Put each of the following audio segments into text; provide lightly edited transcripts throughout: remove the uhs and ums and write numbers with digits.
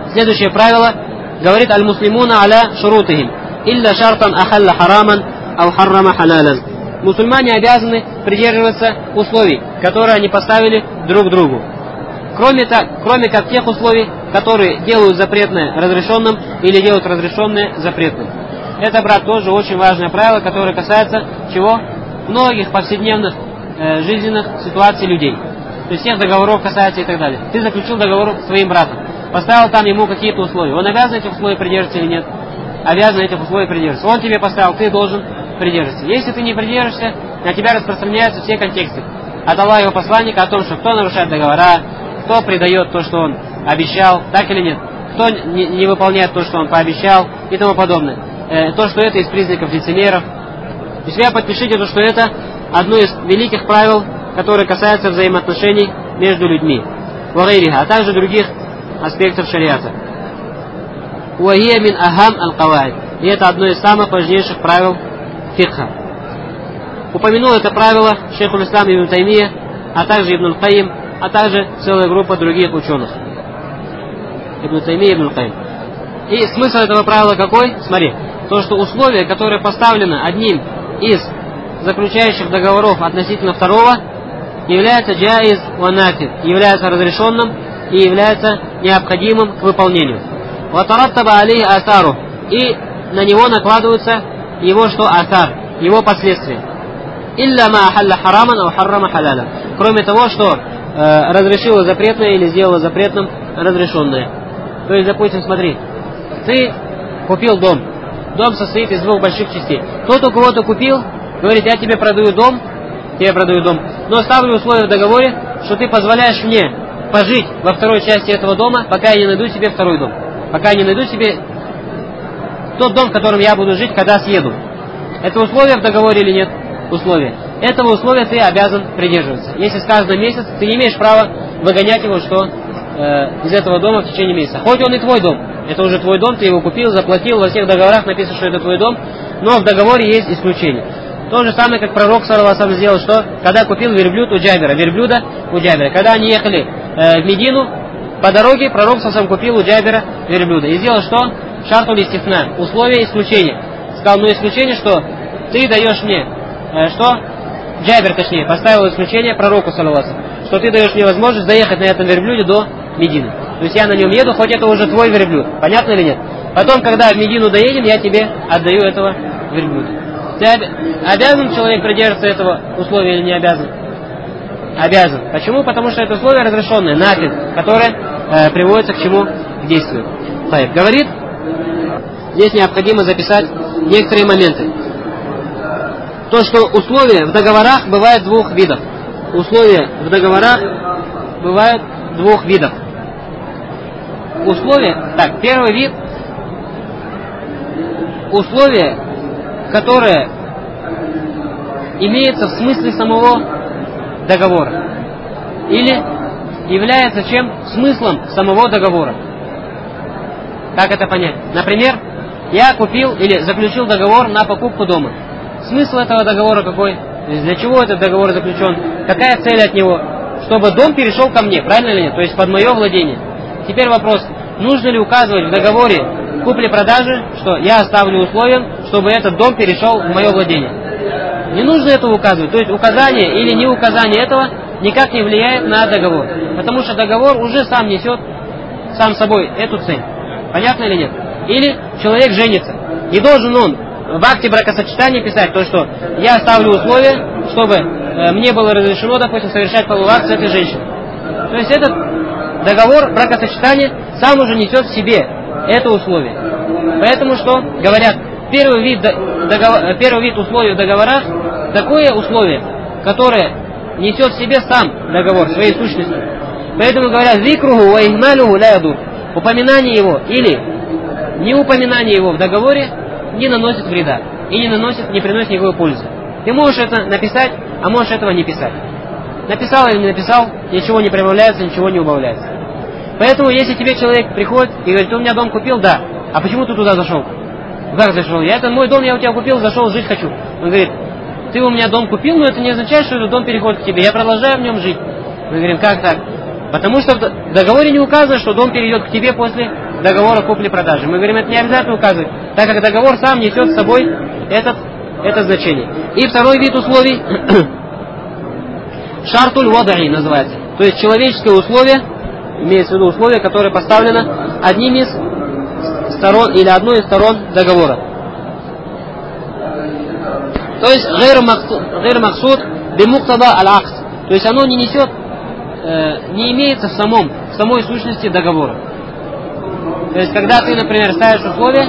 Следующее правило говорит: аль-муслимуна аля шурутихим, илля шартан ахалла хараман ау харрама халялян. Мусульмане обязаны придерживаться условий, которые они поставили друг другу, кроме как тех условий, которые делают запретное разрешенным или делают разрешенное запретным. Это, брат, тоже очень важное правило, которое касается чего? Многих повседневных жизненных ситуаций людей. То есть всех договоров касается и так далее. Ты заключил договор с своим братом, поставил там ему какие-то условия. Он обязан этих условий придерживаться или нет? Обязан этих условий придерживаться. Он тебе поставил, ты должен придерживаться. Если ты не придержишься, на тебя распространяются все контексты от Аллаха и его посланника о том, что кто нарушает договора, кто предает то, что он обещал, так или нет, кто не выполняет то, что он пообещал и тому подобное. То, что это из признаков лицемеров. И себя подпишите, то, что это одно из великих правил, которые касаются взаимоотношений между людьми, а также других аспектов шариата. Уахия мин ахам аль-каваид. И это одно из самых важнейших правил фикха. Упомянул это правило шейх аль-Ислам ибн Таймия, а также Ибн аль-Кайим, а также целая группа других ученых. Ибн Таймия, Ибн аль-Кайим. И смысл этого правила какой? Смотри, то, что условие, которое поставлено одним из заключающих договоров относительно второго, является джаиз ва нафид, является разрешенным и является необходимым к выполнению. Ва тараттаба алейхи асару, и на него накладываются его что? Асар, его последствия. Илля ма ахалла хараман ау харрама халяля. Кроме того, что разрешило запретное или сделало запретным разрешенное. То есть, допустим, смотри, ты купил дом. Дом состоит из двух больших частей. Тот, у кого ты купил, говорит: я тебе продаю дом, но ставлю условие в договоре, что ты позволяешь мне пожить во второй части этого дома, пока я не найду себе второй дом. Пока я не найду себе тот дом, в котором я буду жить, когда съеду. Это условие в договоре или нет? Условие. Этого условия ты обязан придерживаться. Если сказано месяц, ты не имеешь права выгонять его, что из этого дома в течение месяца. Хоть он и твой дом. Это уже твой дом, ты его купил, заплатил, во всех договорах написано, что это твой дом, но в договоре есть исключение. То же самое, как пророк саллаллаху алейхи сделал, что когда купил верблюда у Джабира. Когда они ехали в Медину, по дороге пророк саллаллаху купил у Джабира верблюда. И сделал что? Шартул истифна, условие исключения. Сказал, исключение, что ты даешь мне, Джабир, поставил исключение пророку саллаллаху алейхи, что ты даешь мне возможность заехать на этом верблюде до Медины. То есть я на нем еду, хоть это уже твой верблюд. Понятно или нет? Потом, когда в Медину доедем, я тебе отдаю этого верблюда. Ты обязан человек придерживаться этого условия или не обязан? Обязан. Почему? Потому что это условие разрешенное, нафид, которое приводится к чему? К действию. Говорит, здесь необходимо записать некоторые моменты. То, что условия в договорах бывают двух видов. Условия в договорах бывают двух видов. Первый вид — условия, которое имеется в смысле самого договора или является смыслом самого договора. Как это понять? Например, я купил или заключил договор на покупку дома. Смысл этого договора какой? Для чего этот договор заключен? Какая цель от него? Чтобы дом перешел ко мне, правильно или нет? То есть под мое владение. Теперь вопрос, нужно ли указывать в договоре купли-продажи, что я ставлю условием, чтобы этот дом перешел в мое владение? Не нужно этого указывать. То есть указание или не указание этого никак не влияет на договор. Потому что договор уже сам несет сам собой эту цель. Понятно или нет? Или человек женится. И должен он в акте бракосочетания писать то, что я ставлю условия, чтобы мне было разрешено, допустим, совершать половой акт с этой женщиной. То есть этот договор бракосочетания сам уже несет в себе это условие. Поэтому что говорят, первый вид условий в договорах такое условие, которое несет в себе сам договор своей сущностью. Поэтому говорят, зикруху ва ихмалюху ля ядур. Упоминание его или неупоминание его в договоре не наносит вреда и не приносит никакой пользы. Ты можешь это написать, а можешь этого не писать. Написал или не написал, ничего не прибавляется, ничего не убавляется. Поэтому, если тебе человек приходит и говорит, ты у меня дом купил, да, а почему ты туда зашел? Как зашел? Это мой дом, я у тебя купил, зашел, жить хочу. Он говорит, ты у меня дом купил, но это не означает, что этот дом переходит к тебе, я продолжаю в нем жить. Мы говорим, как так? Потому что в договоре не указано, что дом перейдет к тебе после договора купли-продажи. Мы говорим, это не обязательно указывать, так как договор сам несет с собой это значение. И второй вид условий шартуль вадаи называется. То есть человеческое условие, имеется в виду условие, которое поставлено одним из сторон или одной из сторон договора. То есть гайр максуд бимуктаба аль-акд. То есть оно не несет, не имеется в самой сущности договора. То есть когда ты, например, ставишь условие,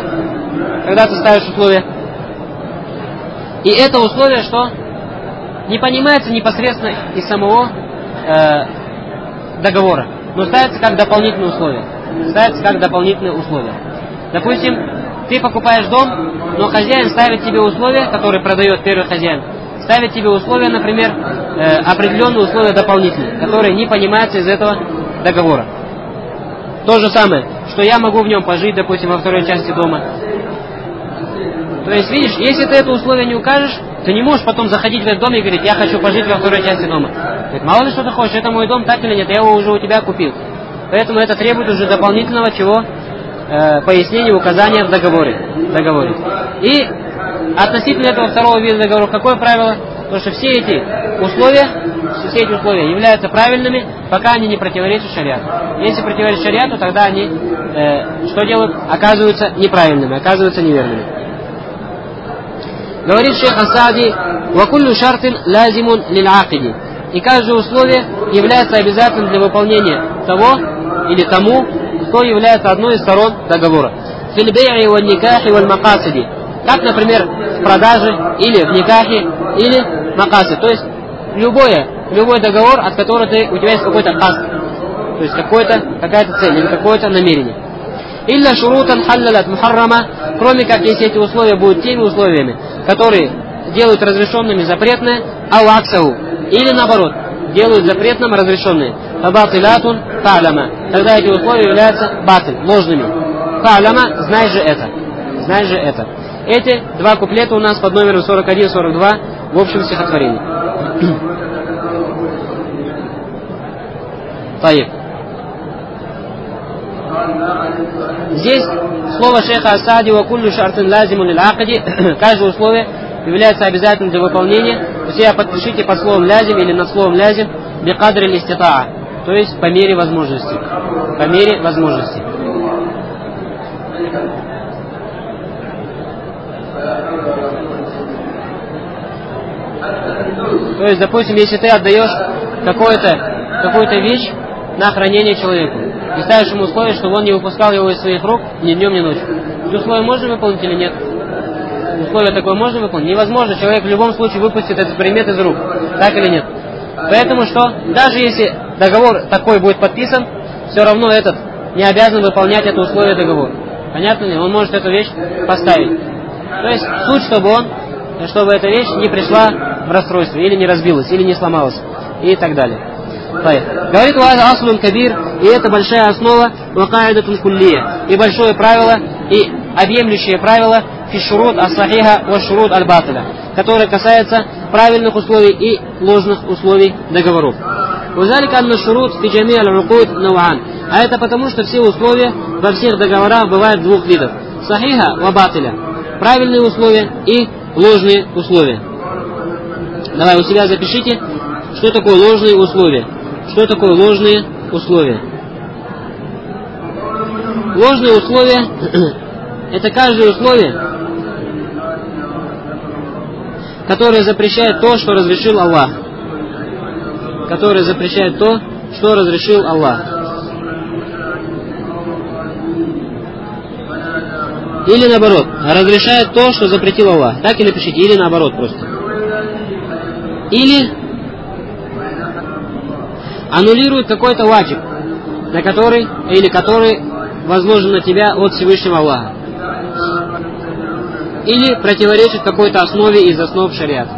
и это условие, что не понимается непосредственно из самого договора, но ставится как дополнительное условие. Допустим, ты покупаешь дом, но хозяин ставит тебе условия, которые продает первый хозяин, ставит тебе условия, например, определенные условия дополнительные, которые не понимаются из этого договора. То же самое, что я могу в нем пожить, допустим, во второй части дома. То есть, видишь, если ты это условие не укажешь, ты не можешь потом заходить в этот дом и говорить, я хочу пожить во второй части дома. Говорит, мало ли что ты хочешь, это мой дом, так или нет, я его уже у тебя купил. Поэтому это требует уже дополнительного чего? Пояснения, указания в договоре. И относительно этого второго вида договора, какое правило? Потому что все эти условия являются правильными, пока они не противоречат шариату. Если противоречат шариату, тогда они что делают? Оказываются неправильными, оказываются неверными. Говорит шейх Ас-Саади: «Вакуллю шартин лазимун лиль-акиди». И каждое условие является обязательным для выполнения того или тому, кто является одной из сторон договора. Фил бей'и валь никахи валь макасиди. Как, например, в продаже, или в никахе, или макасид. То есть любой договор, от которого у тебя есть какой-то касд. То есть какая-то цель или какое-то намерение. Илля шурутан халлалат мухаррама, кроме как если эти условия будут теми условиями, которые делают разрешенными запретное, ау-аксау, или наоборот, делают запретным разрешенные. Фабатилатун фа'ляма. Тогда эти условия являются батиль, ложными. Фа'ляма, знай же это. Эти два куплета у нас под номером 41-42 в общем стихотворении. Таиб. Здесь слово шейха Ас-Саади «Вакуллю шартин лазимун лиль-акиди», каждое условие является обязательным для выполнения. То есть я подпишите под словом лязим или над словом лязим бикадри листитаа, то есть по мере возможности. То есть, допустим, если ты отдаешь какую-то вещь на хранение человеку и ставишь ему условие, чтобы он не выпускал его из своих рук ни днем, ни ночью, это условие можно выполнить или нет? Условие такое можно выполнить? Невозможно, человек в любом случае выпустит этот предмет из рук, так или нет? Поэтому что, даже если договор такой будет подписан, все равно этот не обязан выполнять это условие договора. Понятно ли? Он может эту вещь поставить. То есть суть, чтобы эта вещь не пришла в расстройство, или не разбилась, или не сломалась, и так далее. Говорит аслун кабир, и это большая основа, вакаидатун куллия, и большое правило, и объемлющее правило фи шурут ас-сахиха ва шурут аль-батиля, которое касается правильных условий и ложных условий договоров. Узалика анна шурут фи джами аль-рукуд нав'ан. А это потому, что все условия во всех договорах бывают двух видов: сахиха ва батиля, правильные условия и ложные условия. Давай у себя запишите, что такое ложные условия. Ложные условия – это каждое условие, которое запрещает то, что разрешил Аллах. Или наоборот, разрешает то, что запретил Аллах. Так и напишите, или наоборот просто. Или аннулирует какой-то ваджиб, который возложен на тебя от Всевышнего Аллаха. Или противоречит какой-то основе из основ шариата.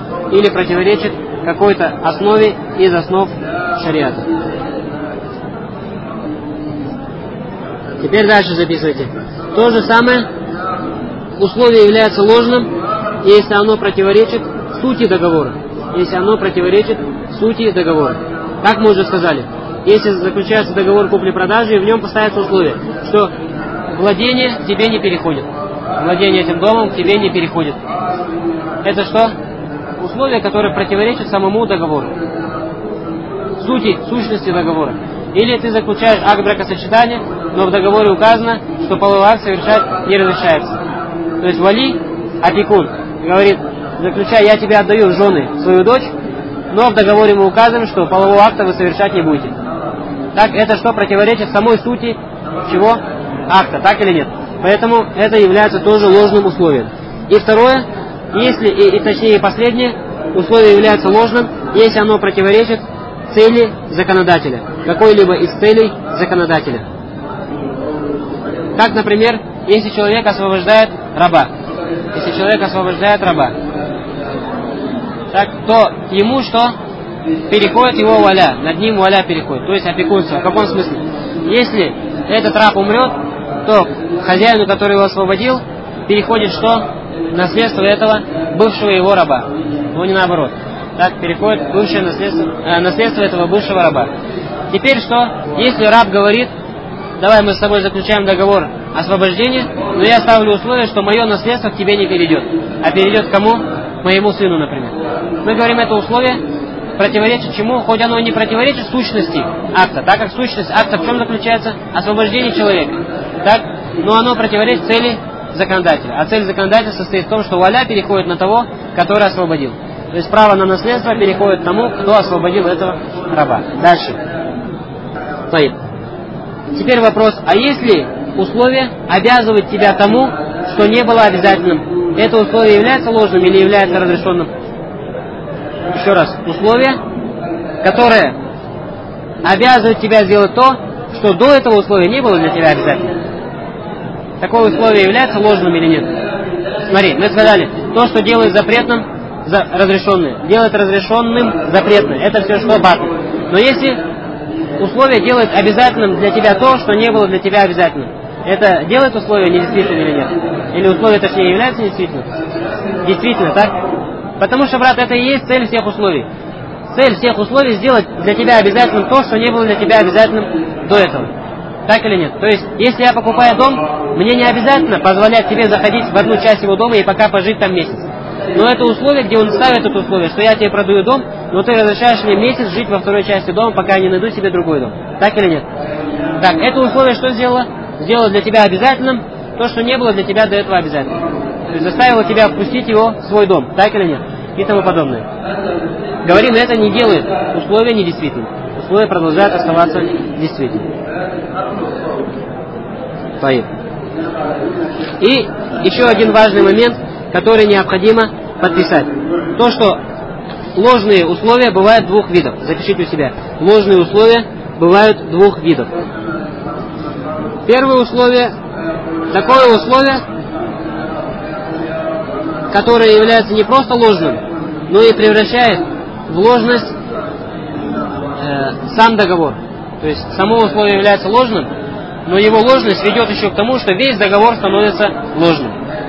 Теперь дальше записывайте. То же самое, условие является ложным, если оно противоречит сути договора. Как мы уже сказали, если заключается договор купли-продажи, и в нем поставится условие, что владение к тебе не переходит. Владение этим домом к тебе не переходит. Это что? Условие, которое противоречит самому договору. Сущности договора. Или ты заключаешь акт бракосочетания, но в договоре указано, что половой акт совершать не разрешается. То есть вали, опекун, говорит, заключай, я тебе отдаю в жены свою дочь, но в договоре мы указываем, что полового акта вы совершать не будете. Так, это что противоречит самой сути чего? Акта, так или нет? Поэтому это является тоже ложным условием. И второе, если, точнее последнее, условие является ложным, если оно противоречит цели законодателя, какой-либо из целей законодателя. Как, например, если человек освобождает раба. Так, то ему что? Переходит его валя, над ним валя переходит, то есть опекунство. В каком смысле? Если этот раб умрет, то хозяину, который его освободил, переходит что? Наследство этого бывшего его раба. Но не наоборот. Так, переходит бывшее наследство этого бывшего раба. Теперь что? Если раб говорит, давай мы с тобой заключаем договор освобождения, но я ставлю условие, что мое наследство к тебе не перейдет. А перейдет кому? Моему сыну, например. Мы говорим, это условие противоречит чему? Хоть оно и не противоречит сущности акта, так как сущность акта в чем заключается? Освобождение человека. Так? Но оно противоречит цели законодателя. А цель законодателя состоит в том, что валя переходит на того, который освободил. То есть право на наследство переходит тому, кто освободил этого раба. Дальше. Теперь вопрос, а если условие обязывает тебя тому, что не было обязательным, это условие является ложным или является разрешенным? Еще раз, условие, которое обязывает тебя сделать то, что до этого условия не было для тебя обязательным. Такое условие является ложным или нет? Смотри, мы сказали, то, что делает запретным, разрешенное, делает разрешенным запретное. Это все что батл. Но если условие делает обязательным для тебя то, что не было для тебя обязательным, это делает условие недействительным или нет? Или условие, точнее, является недействительным? Действительно, так? Потому что, брат, это и есть цель всех условий. Цель всех условий сделать для тебя обязательным то, что не было для тебя обязательным до этого. Так или нет? То есть, если я покупаю дом, мне не обязательно позволять тебе заходить в одну часть его дома и пока пожить там месяц. Но это условие, где он ставит это условие, что я тебе продаю дом, но ты разрешаешь мне месяц жить во второй части дома, пока я не найду себе другой дом. Так или нет? Так, это условие что сделало? Сделало для тебя обязательным то, что не было для тебя до этого обязательным. То есть заставило тебя впустить его в свой дом. Так или нет? И тому подобное. Говорим, это не делает условия недействительным. Условия продолжают оставаться действительными. И еще один важный момент, который необходимо подписать. То, что ложные условия бывают двух видов. Запишите у себя. Ложные условия бывают двух видов. Первое условие, такое условие, которое является не просто ложным, но и превращает в ложность сам договор. То есть само условие является ложным, но его ложность ведет еще к тому, что весь договор становится ложным.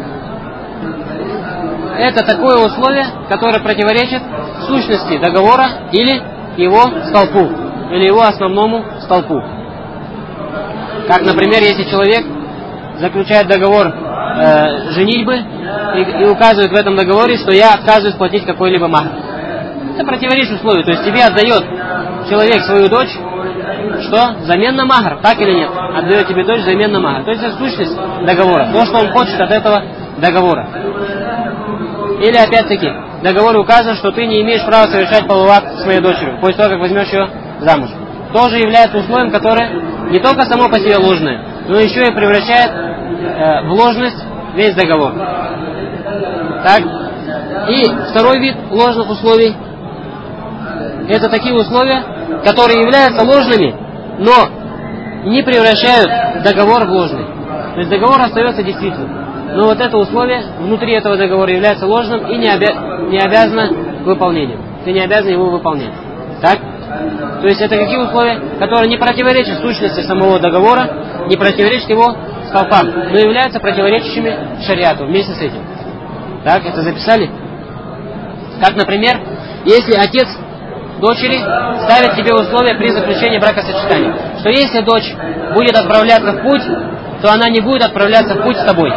Это такое условие, которое противоречит сущности договора или его столпу, или его основному столпу. Как, например, если человек заключает договор женитьбы и указывает в этом договоре, что я отказываюсь платить какой-либо махр. Это противоречит условию. То есть тебе отдает человек свою дочь, что? Взамен на махр, так или нет? Отдает тебе дочь взамен на махр. То есть это сущность договора. То, что он хочет от этого договора. Или опять-таки, в договоре указано, что ты не имеешь права совершать половой акт с моей дочерью, после того, как возьмешь ее замуж. Тоже является условием, которое не только само по себе ложное, но еще и превращает в ложность весь договор. Так? И второй вид ложных условий — это такие условия, которые являются ложными, но не превращают договор в ложный. То есть договор остается действительным. Но вот это условие внутри этого договора является ложным и не обязано выполнением. Ты не обязан его выполнять. Так? То есть это какие условия, которые не противоречат сущности самого договора, не противоречат его столпам, но являются противоречащими шариату вместе с этим. Так, это записали? Как, например, если отец дочери ставит себе условия при заключении бракосочетания, что если дочь будет отправляться в путь, то она не будет отправляться в путь с тобой.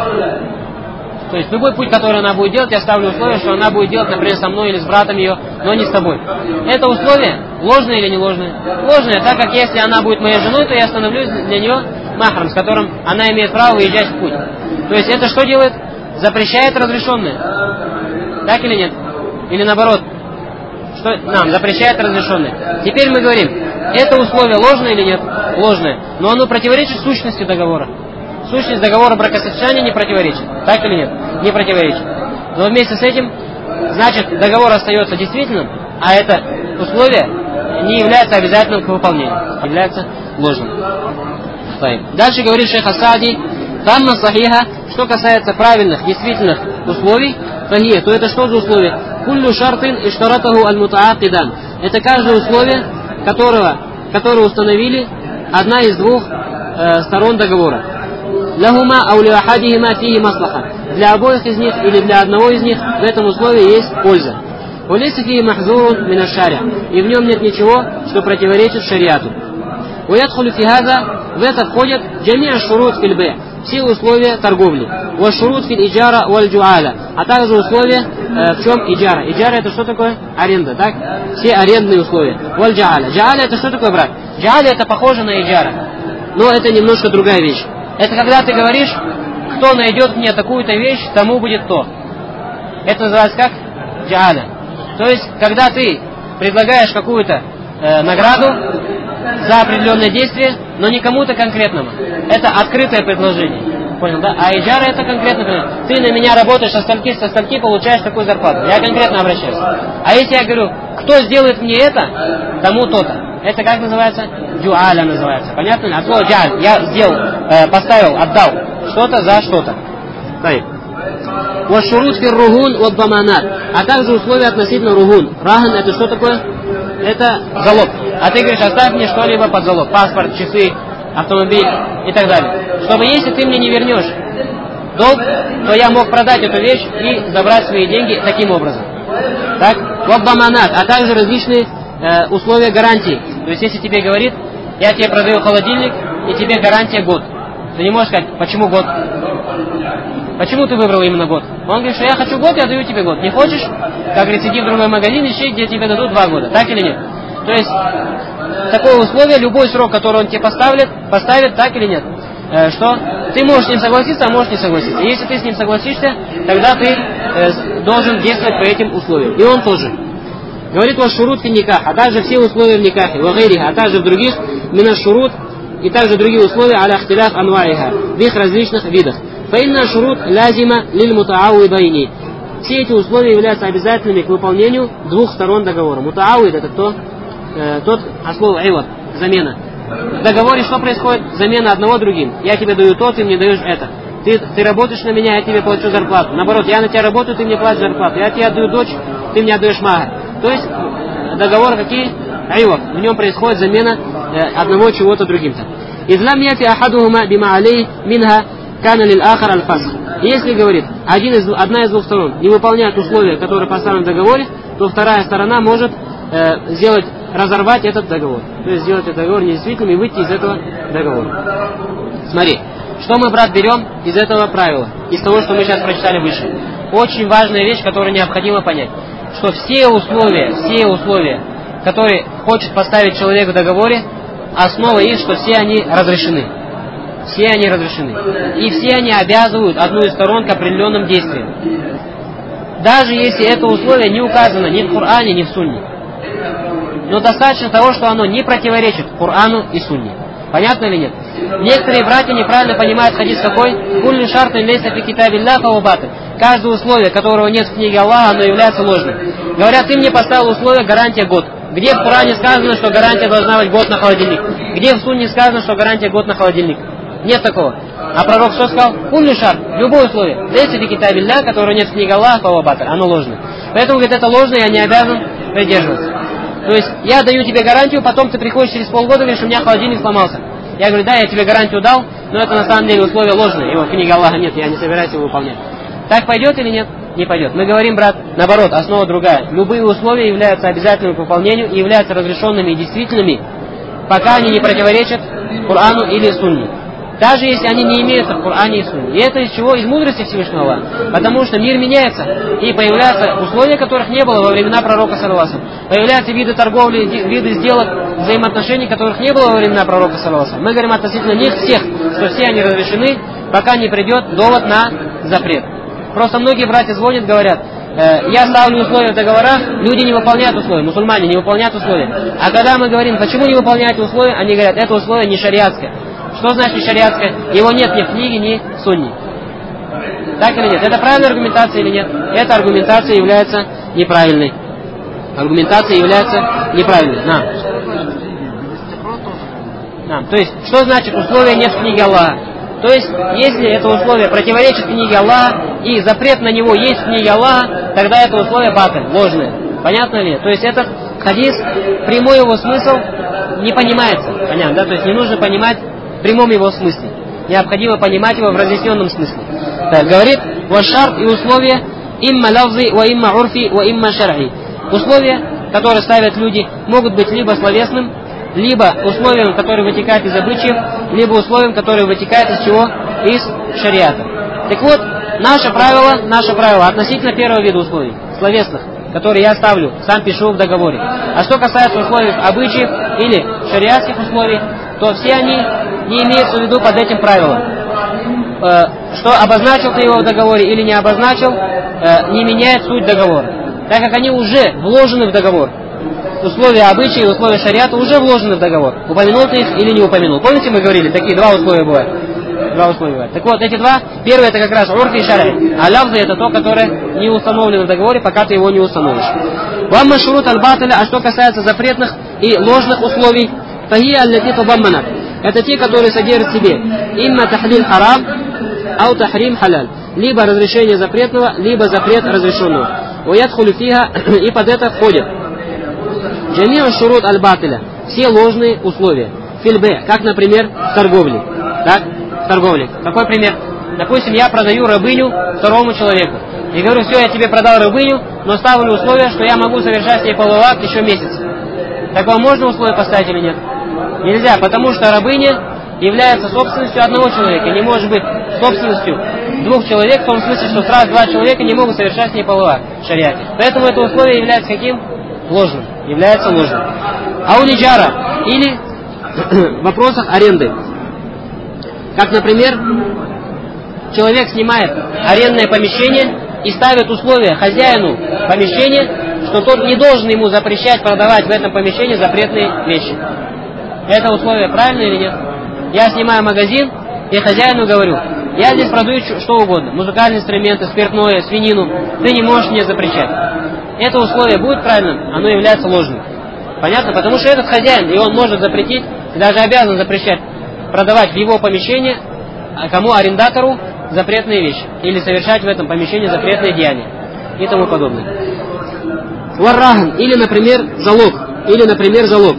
То есть любой путь, который она будет делать, я ставлю условие, что она будет делать, например, со мной или с братом ее, но не с тобой. Это условие ложное или не ложное? Ложное, так как если она будет моей женой, то я становлюсь для нее махром, с которым она имеет право выезжать в путь. То есть это что делает? Запрещает разрешенное. Так или нет? Или наоборот? Что нам запрещает разрешенное. Теперь мы говорим, это условие ложное или нет? Ложное. Но оно противоречит сущности договора. Сущность договора бракосочетания не противоречит. Так или нет? Не противоречит. Но вместе с этим, значит, договор остается действительным, а это условие не является обязательным к выполнению. Является ложным. Дальше говорит шейх Ас-Саади, тамма сахиха, что касается правильных, действительных условий, сахиха, то это что за условие? Куллю шартин иштаратаху аль-мутаакидан. Это каждое условие, которое установили одна из двух сторон договора. Лахума аули ахадихима фихи маслаха. Для обоих из них или для одного из них в этом условии есть польза. Улиса фихи махзурун мин аш-шария. И в нем нет ничего, что противоречит шариату. Уядхулю фи хаза, в это входят джамиа шурут фил бэй, все условия торговли. Ва шурут фил иджара валь джуаля, а также условия в чем иджара. Иджара это что такое? Аренда, так? Все арендные условия. Валь джуаля. Джуаля это что такое, брат? Джуаля это похоже на иджара, но это немножко другая вещь. Это когда ты говоришь, кто найдет мне такую-то вещь, тому будет то. Это называется как? Джуаля. То есть, когда ты предлагаешь какую-то награду за определенное действие, но не кому-то конкретному. Это открытое предложение. Понял, да? А иджара это конкретно. Ты на меня работаешь со стольки, получаешь такую зарплату. Я конкретно обращаюсь. А если я говорю, кто сделает мне это, тому то-то. Это как называется? Джуаля называется. Понятно? От слова джаль. Я сделал, поставил, отдал что-то за что-то. Вашурут фир ругун от баманат. А также условия относительно ругун. Раган это что такое? Это залог. А ты говоришь, оставь мне что-либо под залог. Паспорт, часы, автомобиль и так далее. Чтобы если ты мне не вернешь долг, то я мог продать эту вещь и забрать свои деньги таким образом. Так? Вот баманат. А также различные условия гарантии. То есть если тебе говорит, я тебе продаю холодильник и тебе гарантия год. Ты не можешь сказать, почему год? Почему ты выбрал именно год? Он говорит, что я хочу год, я даю тебе год. Не хочешь? Как говорит, иди в другой магазин, ищи, где тебе дадут 2 года. Так или нет? То есть, такое условие, любой срок, который он тебе поставит, так или нет? Что? Ты можешь с ним согласиться, а можешь не согласиться. Если ты с ним согласишься, тогда ты должен действовать по этим условиям. И он тоже. Говорит, вот шурут фи никах, а также все условия в никахе, а также в других, мина шурут, и также другие условия, аля ахтиляф анваиха, в их различных видах. Фаинна шурут лазима лиль мутаауидайни. Все эти условия являются обязательными к выполнению двух сторон договора. Мутаауид это кто? Тот, а слово айват, замена. В договоре что происходит? Замена одного другим. Я тебе даю то, ты мне даешь это. Ты работаешь на меня, я тебе плачу зарплату. Наоборот, я на тебя работаю, ты мне платишь зарплату. Я тебе отдаю дочь, ты мне отдаешь мага. То есть договоры какие? Айват. В нем происходит замена одного чего-то другим-то. Излам яти ахадухума бима алей минха кана лил ахар аль-фасх. Если, говорит, одна из двух сторон не выполняет условия, которые поставлены в договоре, то вторая сторона может разорвать этот договор. То есть сделать этот договор недействительным и выйти из этого договора. Смотри, что мы, брат, берем из этого правила, из того, что мы сейчас прочитали выше. Очень важная вещь, которую необходимо понять, что все условия, которые хочет поставить человек в договоре, основа их, что все они разрешены. Все они разрешены. И все они обязывают одну из сторон к определенным действиям. Даже если это условие не указано ни в Коране, ни в Сунне. Но достаточно того, что оно не противоречит Корану и Сунне. Понятно или нет? Некоторые братья неправильно понимают хадис какой. Куллю шартин лейса фи китабилляхи ва батиль. Каждое условие, которого нет в книге Аллаха, оно является ложным. Говорят, ты мне поставил условие гарантия год. Где в Коране сказано, что гарантия должна быть год на холодильник? Где в Сунне сказано, что гарантия год на холодильник? Нет такого. А пророк что сказал? Куллю шарт, любое условие. Лейса фи китабилляхи, которого нет в книге Аллаха, ва батиль. Оно ложное. Поэтому, говорит, это ложное, я не обязан придерживаться. То есть я даю тебе гарантию, потом ты приходишь через полгода и говоришь, у меня холодильник сломался. Я говорю, да, я тебе гарантию дал, но это на самом деле условие ложное. Его в книге Аллаха нет, я не собираюсь его выполнять. Так пойдет или нет? не пойдет. Мы говорим, брат, наоборот, основа другая. Любые условия являются обязательными к выполнению и являются разрешенными и действительными, пока они не противоречат Корану или Сунне. Даже если они не имеются в Коране и Сунне. И это из чего? Из мудрости Всевышнего Аллаха. Потому что мир меняется, и появляются условия, которых не было во времена пророка саллаллаху алейхи ва саллям. Появляются виды торговли, виды сделок, взаимоотношений, которых не было во времена пророка саллаллаху алейхи ва саллям. Мы говорим относительно них всех, что все они разрешены, пока не придет довод на запрет. Просто многие братья звонят, говорят, я ставлю условия в договорах, люди не выполняют условия, мусульмане не выполняют условия. А когда мы говорим, почему не выполняете условия, они говорят, это условие не шариатское. Что значит шариатское? Его нет ни в книге, ни в сунне. Так или нет? Это правильная аргументация или нет? Эта аргументация является неправильной. Аргументация является неправильной. То есть, что значит условие нет в книге Аллаха? То есть, если это условие противоречит книге Аллаха и запрет на него есть в книге Аллаха, тогда это условие батыль, ложное. Понятно ли? То есть, этот хадис, прямой его смысл не понимается. Понятно, да? То есть, не нужно понимать в прямом его смысле. Необходимо понимать его в разъясненном смысле. Так, говорит, вашарт и условия имма лавзи, ва имма урфи, ва имма шар'и. Условия, которые ставят люди, могут быть либо словесным, либо условием, которое вытекает из обычаев, либо условием, которое вытекает из чего? Из шариата. Так вот, наше правило относительно первого вида условий, словесных, которые я ставлю, сам пишу в договоре. А что касается условий обычаев или шариатских условий, то все они не имеются в виду под этим правилом. Что обозначил ты его в договоре или не обозначил, не меняет суть договора. Так как они уже вложены в договор. Условия обычаи и условия шариата уже вложены в договор. Упомянул ты их или не упомянул. Помните, мы говорили, такие два условия бывают. Так вот, эти два, первое это как раз урф и шар'и, а лавза это то, которое не установлено в договоре, пока ты его не установишь. Вамма шурут аль-батиля, а что касается запретных и ложных условий, фахия аллати табамманат. Это те, которые содержат в себе имма тахлил харам, ау тахрим халяль. Либо разрешение запретного, либо запрет разрешенного. Уядхулю фиха, и под это входит джамиу шурут аль-батиля, все ложные условия. Фильбе, как, например, в торговле. Так? В торговле. Какой пример? Допустим, я продаю рабыню второму человеку. И говорю, все, я тебе продал рабыню, но ставлю условие, что я могу совершать с ней половой акт еще месяц. Такое можно условие поставить или нет? Нельзя, потому что рабыня является собственностью одного человека. Не может быть собственностью двух человек, в том смысле, что сразу два человека не могут совершать с ней половой акт в шариате. Поэтому это условие является каким? Ложным. Является ложным. А у ниджара или в вопросах аренды. Как, например, человек снимает арендное помещение и ставит условия хозяину помещения, что тот не должен ему запрещать продавать в этом помещении запретные вещи. Это условие правильно или нет? Я снимаю магазин и хозяину говорю, я здесь продаю что угодно, музыкальные инструменты, спиртное, свинину, ты не можешь мне запрещать. Это условие будет правильным, оно является ложным. Понятно? Потому что этот хозяин, и он может запретить, и даже обязан запрещать продавать в его помещении кому арендатору запретные вещи. Или совершать в этом помещении запретные деяния. И тому подобное. Варрахн. Или, например, залог.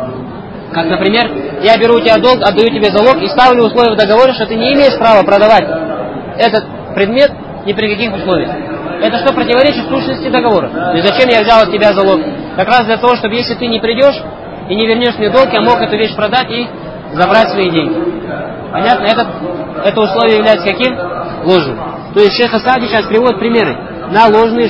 Как, например, я беру у тебя долг, отдаю тебе залог и ставлю условия в договоре, что ты не имеешь права продавать этот предмет ни при каких условиях. Это что противоречит сущности договора. И зачем я взял от тебя залог? Как раз для того, чтобы если ты не придешь и не вернешь мне долг, я мог эту вещь продать и забрать свои деньги. Понятно? Это условие является каким? Ложным. То есть шейх Саади сейчас приводит примеры на ложные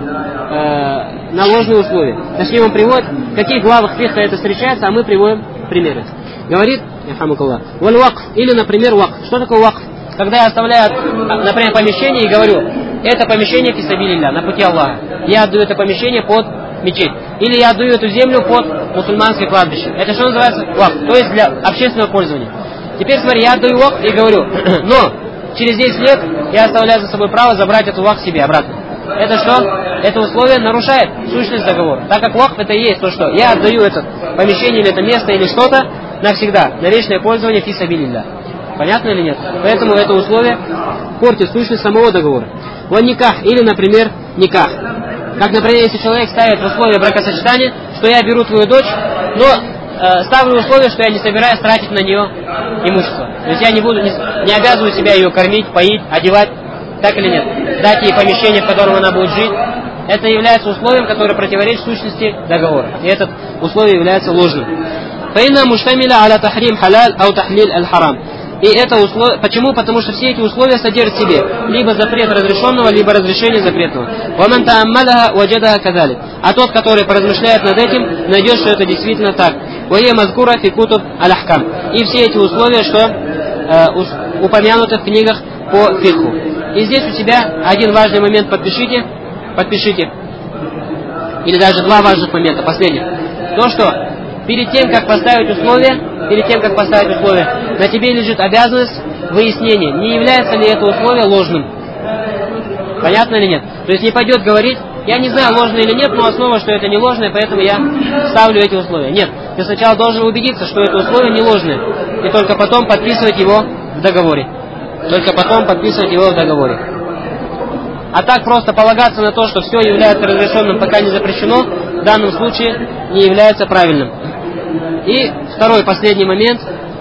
на ложные условия. Точнее, он приводит, в каких главах фикха это встречается, а мы приводим примеры. Говорит, валь вакф, или, например, вакф. Что такое вакф? Когда я оставляю, например, помещение и говорю, это помещение фисабилилля, на пути Аллаха. Я отдаю это помещение под мечеть. Или я отдаю эту землю под мусульманское кладбище. Это что называется? Вакф. То есть для общественного пользования. Теперь смотри, я отдаю вакф и говорю, но через 10 лет я оставляю за собой право забрать эту вакф себе обратно. Это что? Это условие нарушает сущность договора. Так как вакф это и есть то, что я отдаю это помещение или это место или что-то навсегда, на вечное пользование фисабилилля. Понятно или нет? Поэтому это условие портит сущность самого договора. Вон никах, или, например, никах. Как, например, если человек ставит в условие бракосочетания, что я беру твою дочь, но ставлю условие, что я не собираюсь тратить на нее имущество. То есть я не обязываю себя ее кормить, поить, одевать. Так или нет? дать ей помещение, в котором она будет жить, это является условием, которое противоречит сущности договора. И это условие является ложным. فإن مشتمل على تحريم حلال أو تحليل الحرام. И это условие, почему? Потому что все эти условия содержат в себе либо запрет разрешенного, либо разрешение запретного. وَمَنْ تَأَمَّلَهَا وَجَدَهَا كَذَلِكَ. А тот, который поразмышляет над этим, найдет, что это действительно так. وَهِيَ مَذْكُورَةٌ فِي كُتُبِ الْأَحْكَامِ. И все эти условия, что упомянуты в книгах по фикху. И здесь у себя один важный момент подпишите. Или даже два важных момента, последних. То, что перед тем, как поставить условия, на тебе лежит обязанность выяснения, не является ли это условие ложным. Понятно или нет? То есть не пойдет говорить, я не знаю, ложное или нет, но основа, что это не ложное, поэтому я ставлю эти условия. Нет, ты сначала должен убедиться, что это условие не ложное, и только потом подписывать его в договоре. А так просто полагаться на то, что все является разрешенным, пока не запрещено, в данном случае не является правильным. И второй последний момент,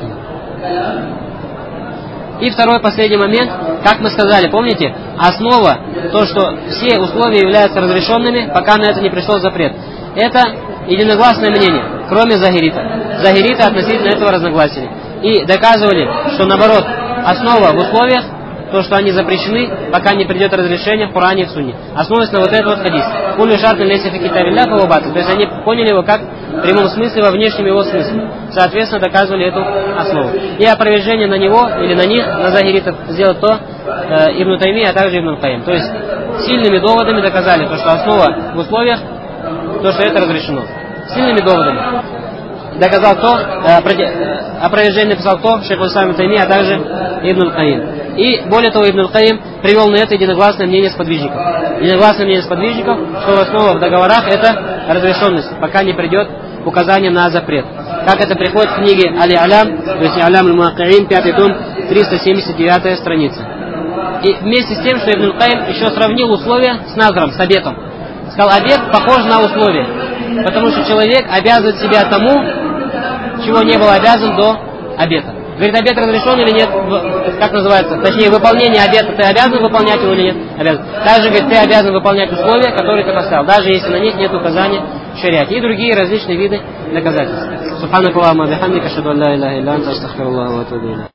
как мы сказали, помните, основа, то, что все условия являются разрешенными, пока на это не пришел запрет. Это единогласное мнение, кроме захирита. Захириты относительно этого разногласили. И доказывали, что наоборот, основа в условиях, то, что они запрещены, пока не придет разрешение в Коране и в Сунне. Основываясь на вот этот вот хадис. Кулю шартан лейса фи китабилля фавабатил. То есть они поняли его как в прямом смысле, во внешнем его смысле. Соответственно, доказывали эту основу. И опровержение на него, или на них, на захиритов, сделал то Ибн Тайми, а также Ибн Каим. То есть сильными доводами доказали, то, что основа в условиях, то, что это разрешено. Сильными доводами. Доказал то, опровержение написал то, шейх Ибн Тайми, а также Ибн Каим. И более того, Ибн Каим привел на это единогласное мнение сподвижников. Что основа в договорах это разрешенность, пока не придет указание на запрет. Как это приходит в книге Али-Алям, то есть Алям аль-Муаккиин, 5 том, 379 страница. И вместе с тем, что Ибн Каим еще сравнил условия с назром, с обетом. Сказал, обет похож на условие, потому что человек обязывает себя тому, чего не был обязан до обета. Говорит, обет разрешен или нет? Как называется? Точнее, выполнение обета. Ты обязан выполнять его или нет? Обязан. Также, говорит, ты обязан выполнять условия, которые ты поставил, даже если на них нет указания в шариате. И другие различные виды доказательств. Субханакаллахумма ва бихамдика, ашхаду ан ла иляха илля анта, астагфируллаха ва атубу илейх.